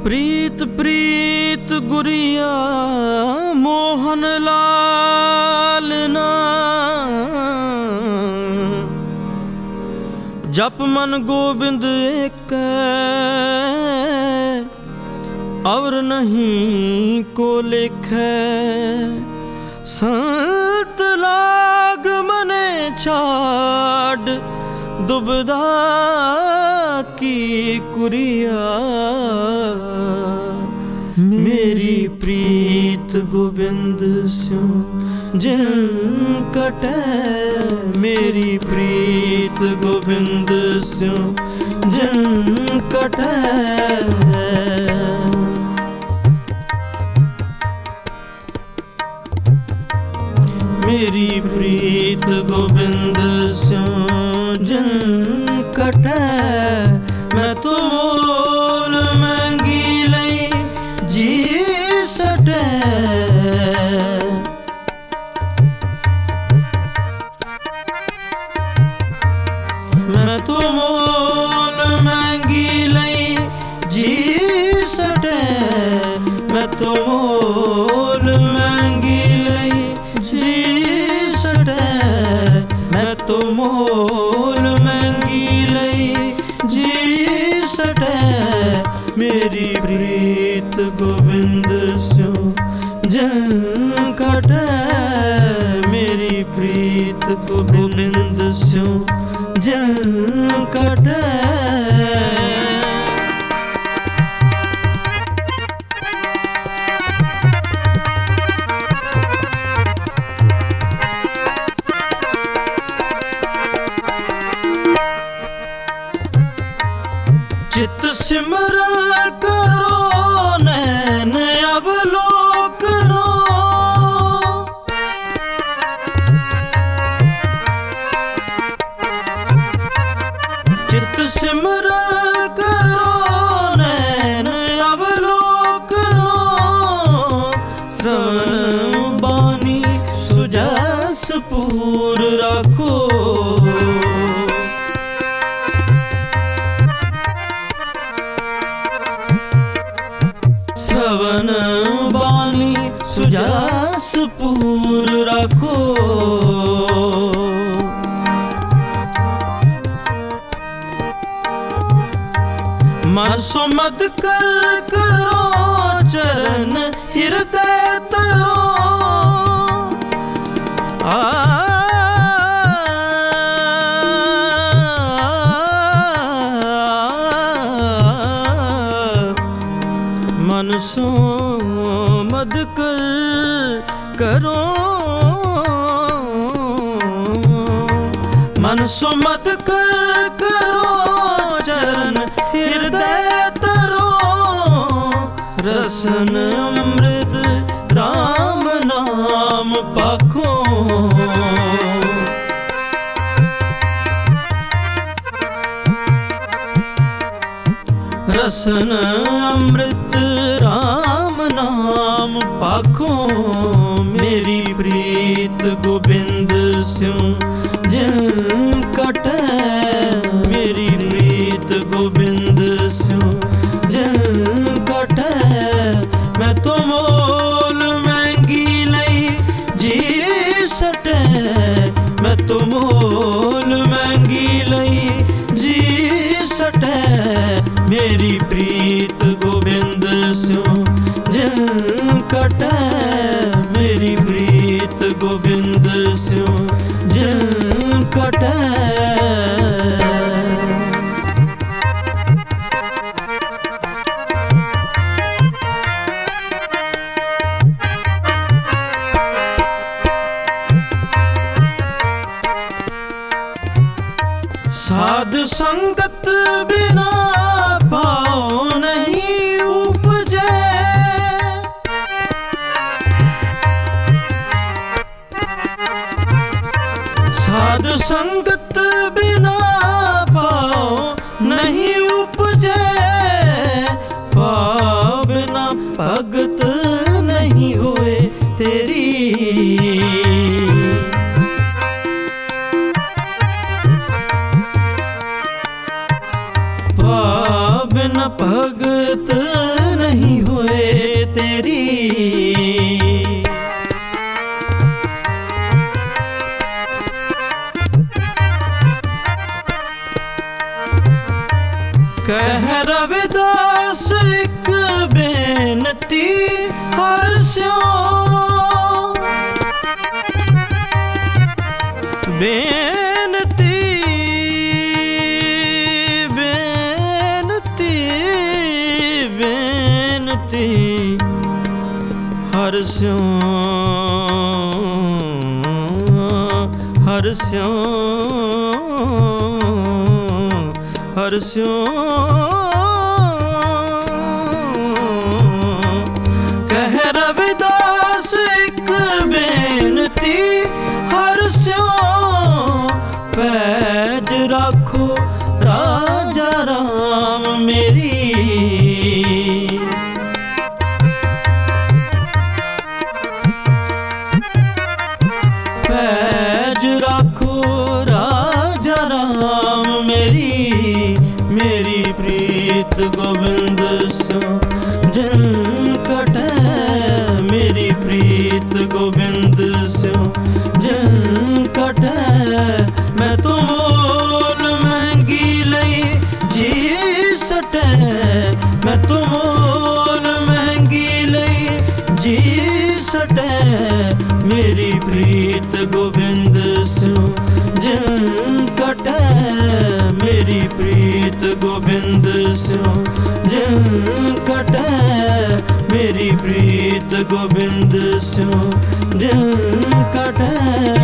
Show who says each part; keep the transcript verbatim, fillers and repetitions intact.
Speaker 1: प्रीत प्रीत गुरिया मोहन लाल ना जप मन गोविंद एक और नहीं को लिखे संत लाग मने छाड़ दुबदा की कुरिया मेरी प्रीत गोविंद स्यों जिन कटे मेरी प्रीत गोविंद स्यों जिन कटे मेरी प्रीत गोविंद स्यों जिन कटे मैं तो मोल महंगी लई जी सटे मैं तो मोल महंगी लई जी सटे मैं तो मोल महंगी लई जी सटे मैं तो मोल महंगी लई जी सटे मेरी प्रीत गोविंद स्यों जिन कटे मेरी प्रीत गोविंद स्यों जिन कटे चित सिमरन करो नैन अवलोकनो चित सिमरन करो नैन अवलोकनो सन बानी सुजस पूर रखो श्रवण बानी सुजास पूर रखो मासो मद कर करो चरण हृदय तरो आ मन सो मद कर करो मन सो मद कर करो चरण हृदय तरो रसन अमृत राम नाम पाखो रसन अमृत राम नाम पाखो मेरी प्रीत गोविंद स्यों जिन कटे मेरी प्रीत गोविंद स्यों जिन कटे मैं तो मोल महंगी लई जी सटे मैं तो मोल महंगी लई जी सटे मेरी प्रीत गोविंद स्यों जिन कटे मेरी प्रीत गोविंद स्यों जिन कटे साध संगत बिना पाओ नहीं उपजे साध संगत बिना पाओ नहीं उपजे पाओ बिना भगत नहीं होए तेरी बिन भगत नहीं होए तेरी। कह रविदास एक बेनती हर स्यों, बेनती बेनती बेनती हर स्यों हर स्यों हर स्यों। कह रविदास एक बेनती हर स्यों, पैज राखो राजा राम मेरी। पैज राखो राजा राम मेरी, मेरी प्रीत गोविंद स्यों जिन कटै। मेरी प्रीत गोविंद स्यों जिन कटै, मैं तो मोल महंगी लई जी सटै। मैं तो मोल महंगी लई जी सटै, मेरी प्रीत गोविंद स्यों जिन कटै। मेरी प्रीत गोविंद स्यों जिन कटै, मेरी प्रीत गोविंद स्यों जिन कटै।